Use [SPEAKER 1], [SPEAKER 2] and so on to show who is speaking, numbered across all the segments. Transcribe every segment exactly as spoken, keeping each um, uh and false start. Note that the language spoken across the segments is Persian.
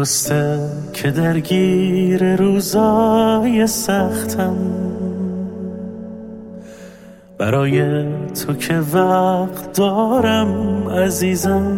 [SPEAKER 1] درسته که درگیر روزای سختم، برای تو که وقت دارم عزیزم.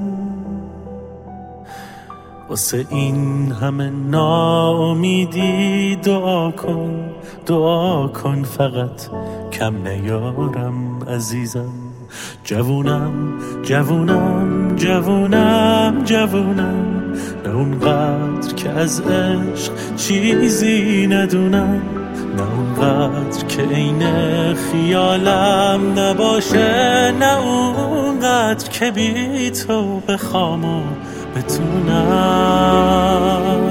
[SPEAKER 1] واسه این همه ناامیدی دعا کن، دعا کن فقط کم نیارم عزیزم. جوونم جوونم جوونم جوونم، نه اونقدر که از عشق چیزی ندونم، نه اونقدر که عین خیالم نباشه، نه اونقدر که بی تو بخوام و بتونم.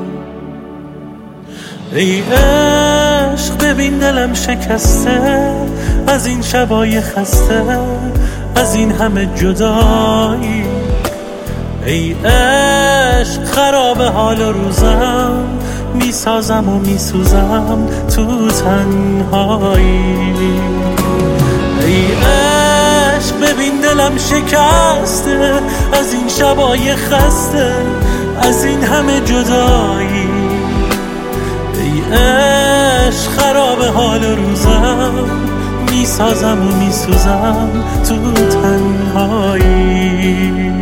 [SPEAKER 1] ای عشق ببین دلم شکسته از این شبای خسته، از این همه جدایی. ای عشق خراب حال روزم، میسازم و میسوزم تو تنهایی. ای عشق ببین دلم شکسته از این شبای خسته، از این همه جدایی. ای عشق خراب حال روزم، میسازم و میسوزم تو تنهایی.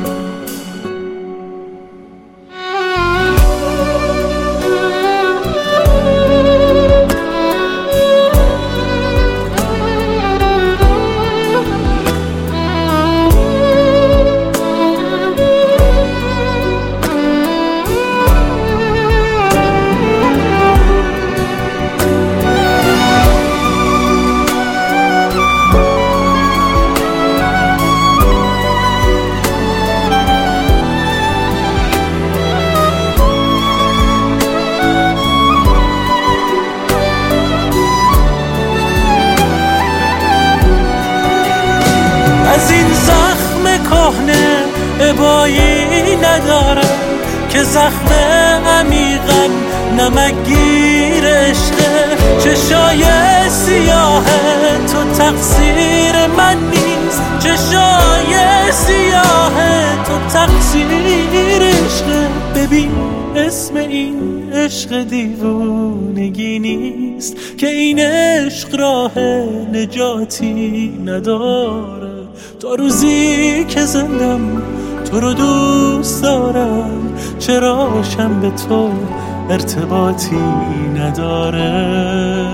[SPEAKER 1] از این زخم کهنه ابایی ندارم که زخم عمیقا نمکگیر عشقه. چشای سیاه تو تقصیر من نیست، چشای سیاه تو تقصیر عشقه. ببین اسم این عشق دیوونگی نیست که این عشق راه نجاتی نداره. تا روزی که زندم تو رو دوست دارم، چراشم به تو ارتباطی نداره.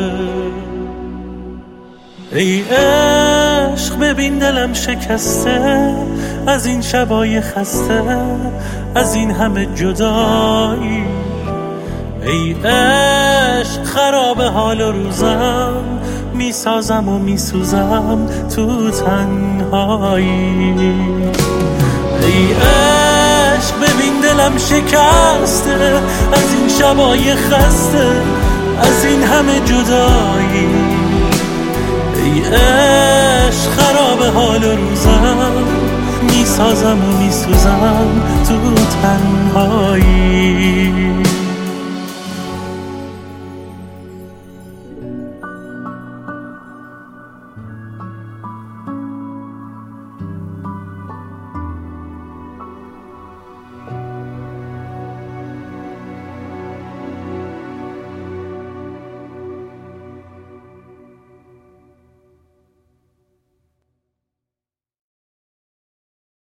[SPEAKER 1] ای عشق ببین دلم شکسته از این شبای خسته، از این همه جدایی. ای عشق خراب حال روزم، میسازم و میسوزم تو تنهایی. ای عشق ببین دلم شکسته از این شبای خسته، از این همه جدایی. ای عشق خراب حال روزم، میسازم و میسوزم تو تنهایی.